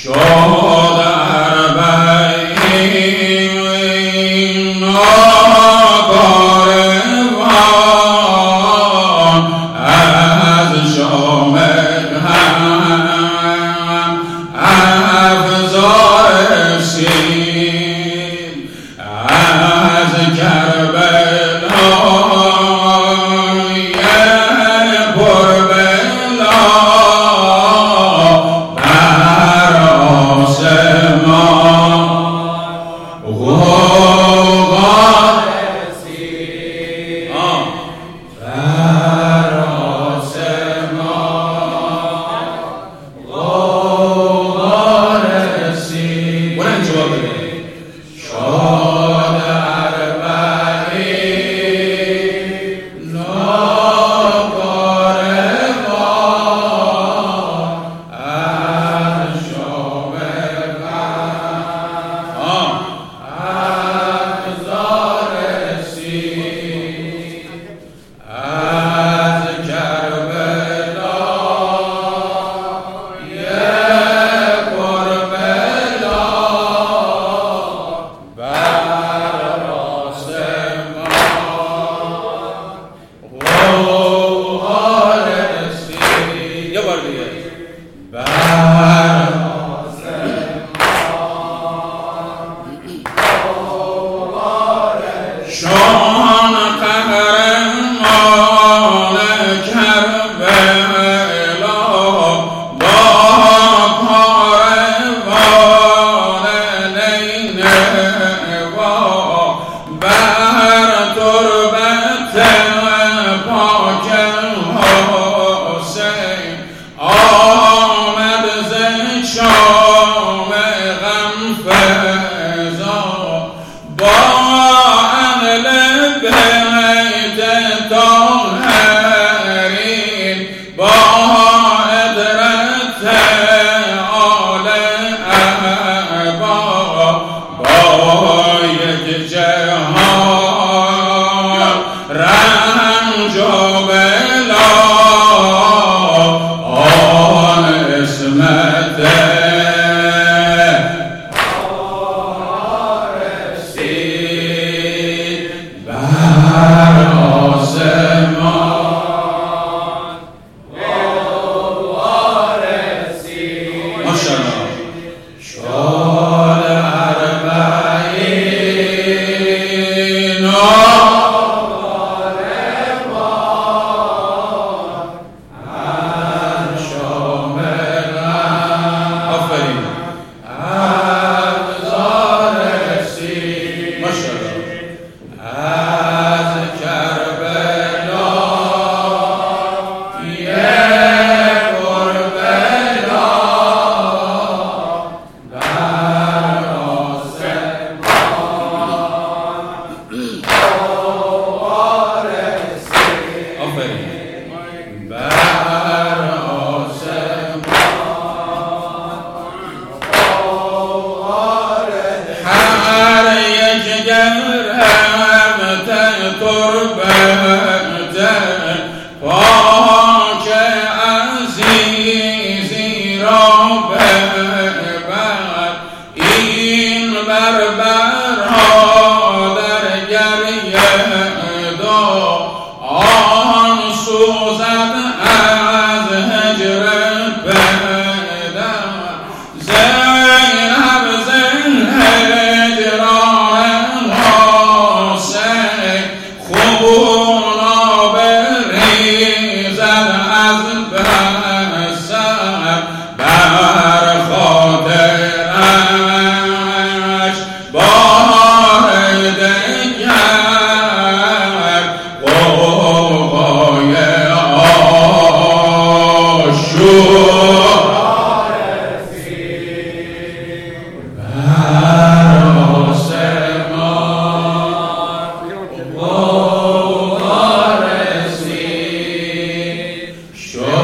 Sure.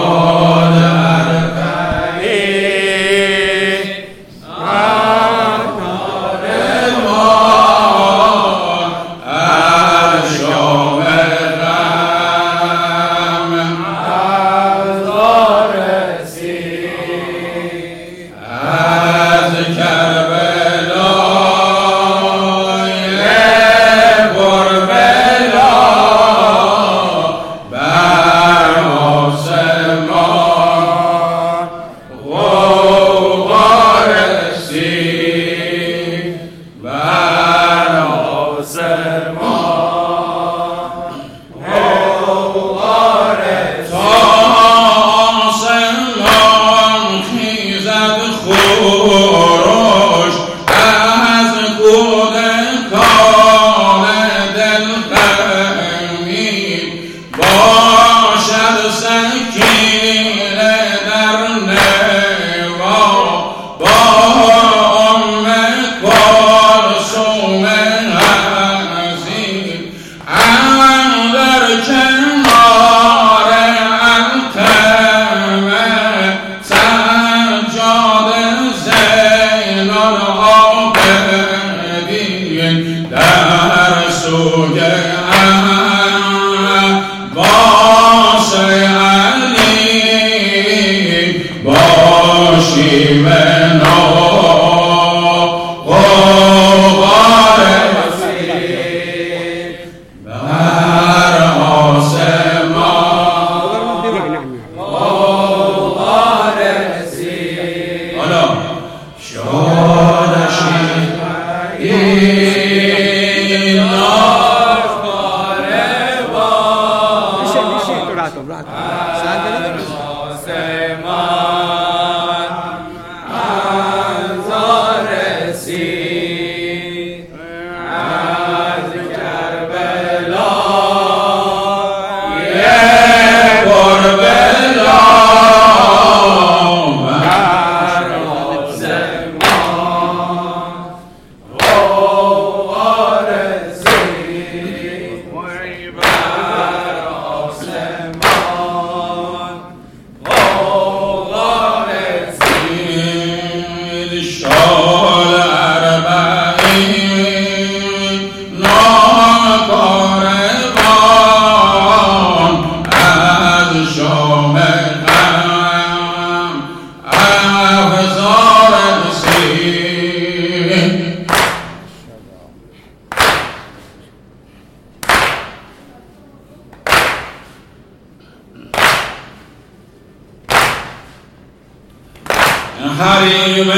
حریم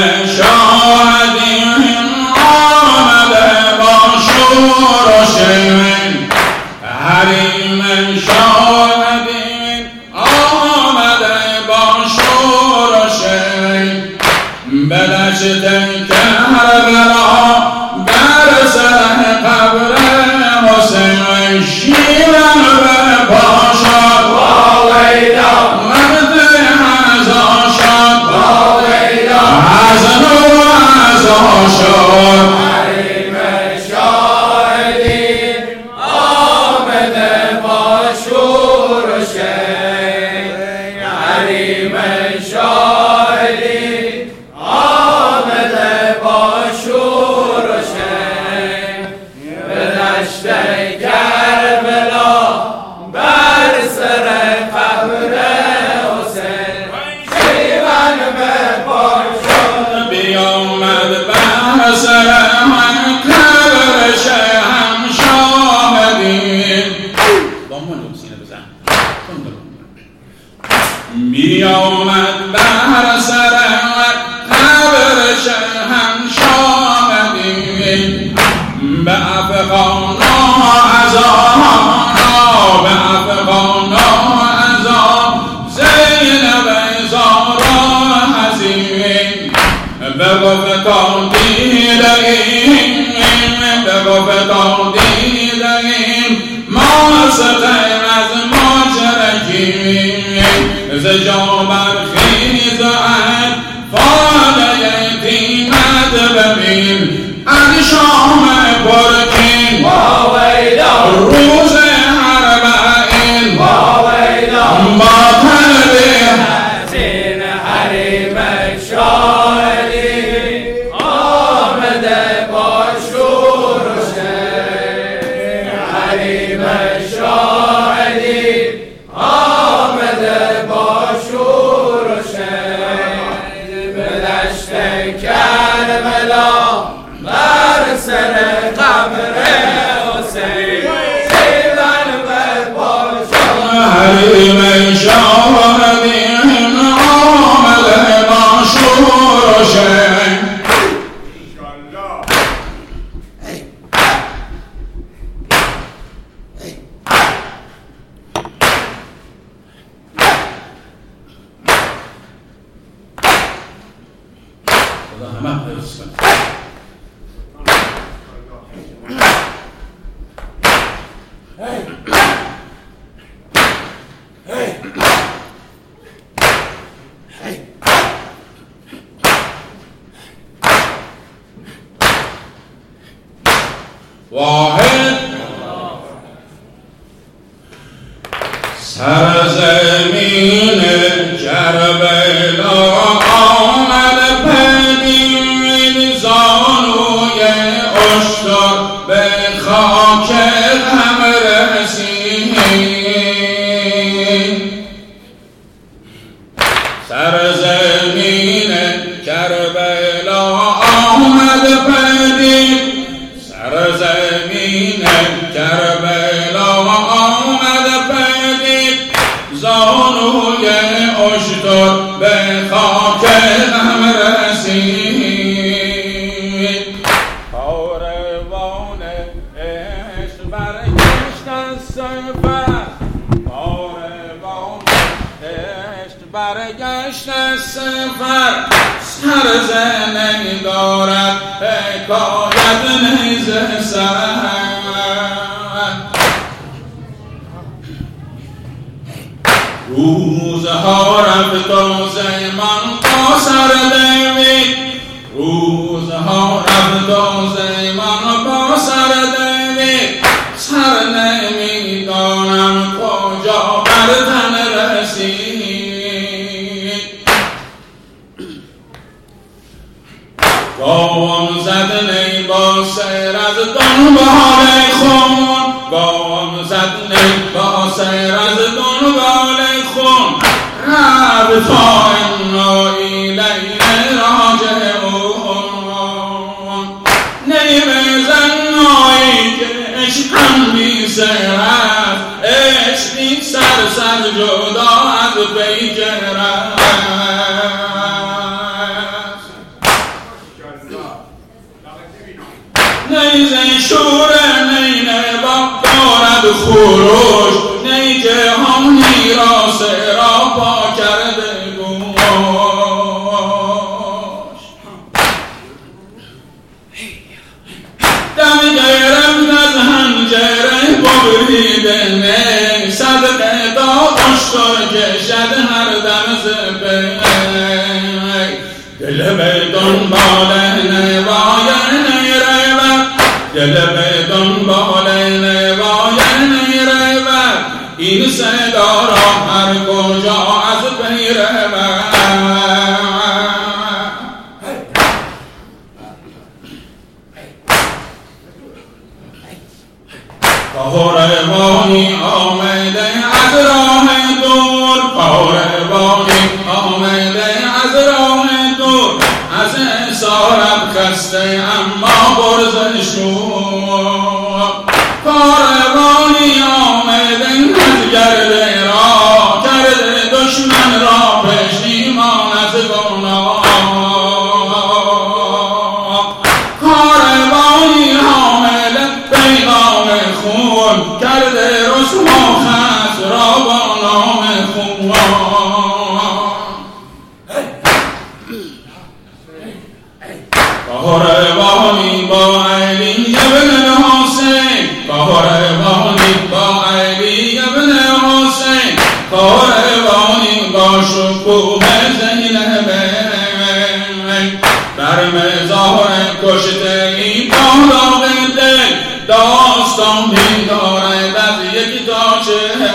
شاهدیم آمده با شور و شیوین، حریم شاهدیم آمده با شور و شیوین، به دشت کربلا بر سر قبر حسین شیون به پاشد با ویدا مرد عزا شد با ویدا حزن و عزا شد. حریم شاهدین آمده با شور و شیوین، حریم شاهدین آمده با شور و شیوین، به دشت کربلا بر سر قبر حسین شیون به پاشد. بیامد بر سر قبر شهم شاهدین، بیامد بر سر قبر شهم شاهدین، به افغان عزاها به افغان عزا زینب زارا حزین، به گفتان دیدگیم به گفتان دیدگیم ما ستیم از ماجرگیم، ز جا برخیز اند فاله تیمد ببین از شام پرکین با ویدا روز اربعین با ویدا با تنبیه حسین حریم شاهدین آمده با شور و شیوین، حریم شاهدین آمده با شور و شیوین، به دشت کربلا بر سر قبر حسین شیون به پاشد. حریم شاهدین آمده با شور و شیوین. واحد سرزمین کربلا آمد پدید زانوی اشتر به خاک غم رسید سرزمین کربلا آمد پدید سرزمین کربلا آمد پدید زانوی اشتر به خاک غم رسید کاروان عشق برگشت از سفر کاروان عشق برگشت از سفر سرزنی دارد حکایت نیز سر روزها رفت و زمان با سر دوید روزها رفت و زمان با سر دوید سر نمیدانم کجا بر تن رسید گام زد نی با سر از دنبال خون گام زد نی با سر از دنبال خون رفت تا انا الیه راجعون نی بزن نایی که عشقم بی سرت عشق بی سر جدا از پیکرت نیزه شوره نینه با دارد خروش نی که همونی را سرا پا کرده گوش دم گرفت از هنجره ببریده نی صدقه دا اشتر کشد هر دم زبه دل به دنبال نوای دل به دنبال نوای نیرود این صدا را هر کجا از پی رود کاروانی آمده از راه دور کاروانی آمده از راه دور از اسارت خسته اما برزن شد کاروانی آمده از گرده را کرده دشمن را پشیمان از گناه کاروانی حامل پیغام خون کرده رسم و خس را با نام خون کاروانی با علی ابن حسین کاروانی با علی ابن حسین کاروانی با شکوه زینب بر مزار کشته ای داغ دل داستانی دارد از یک تا چهره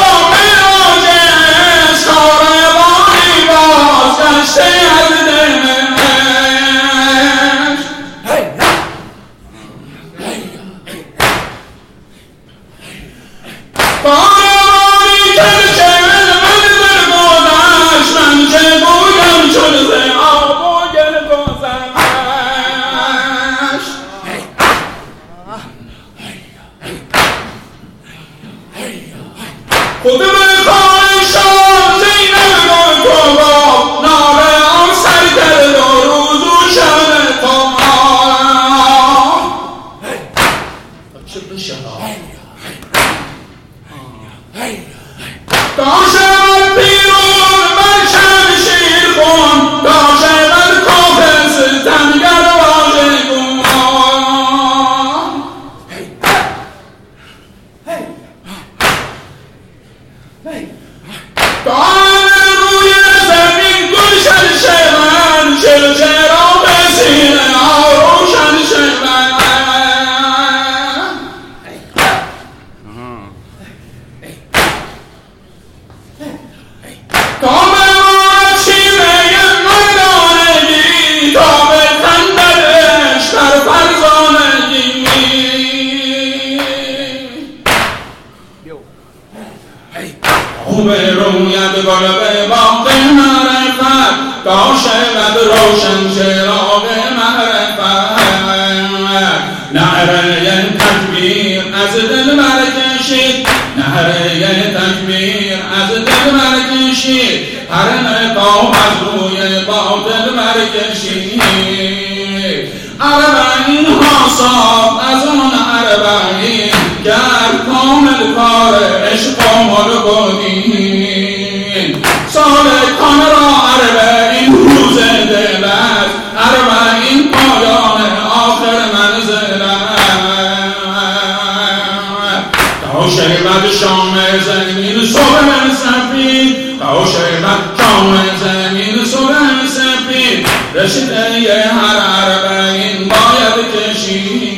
کاروانی شود روشن چراغ معرفت نعره تکبیر از دل برکشید نعره تکبیر از دل برکشید هر نقاب از روی باطل برکشید اربعین ها ساخت از اون اربعین کرد کامل کار عشق و ملکوتین سالکان را اربعین روز دل است اربعین پایان آخر منزل است تا شیبت شام زمین صبح سفید تا شیبت شام زمین صبح سفید رشته هر اربعین باید کشید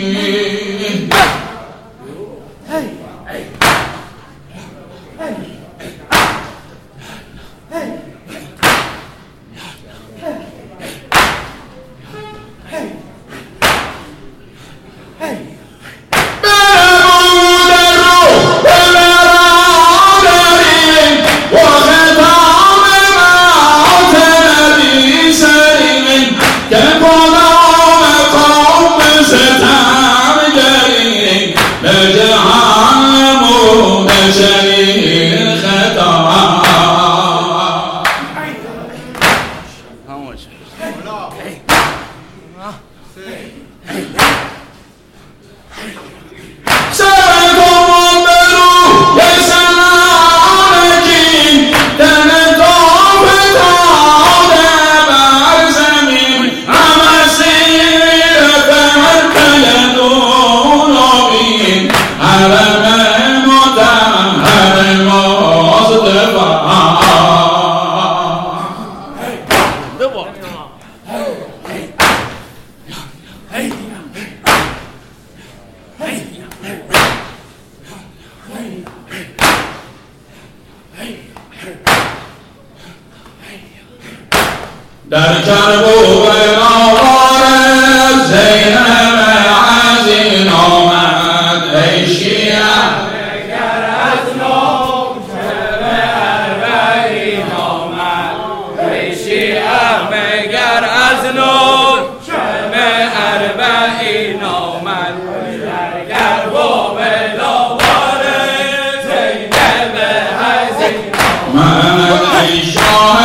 در کرب و بناوار زینب عزین آمد ای شیعه مگر از نو شب اربعین آمد ای شیعه مگر از نو شب اربعین آمد در کرب و بناوار زینب عزین آمد ای شاه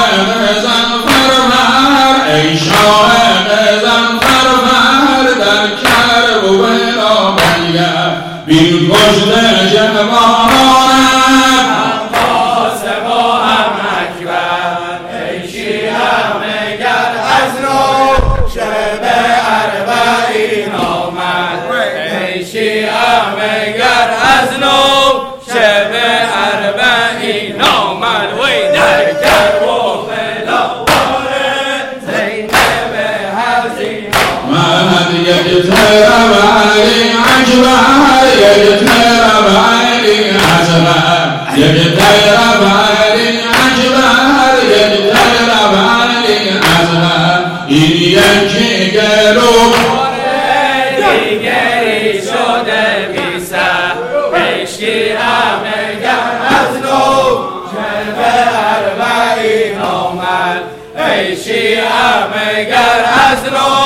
ای شاه غزنفر در کرب و بنابیه بین کشته جوانان عباس با هم اکبر ای شیعه مگر از نو شب اربعین آمد ای شیعه مگر از نو شب اربعین آمد وی در کرب و يجترب علي عجبه يجترب علي عجبه يجترب علي عجبه يجترب علي عجبه این یکی گلو دیگری شده بیسه ای شیعه مگر از نو شب اربعین آمد ای شیعه مگر از نو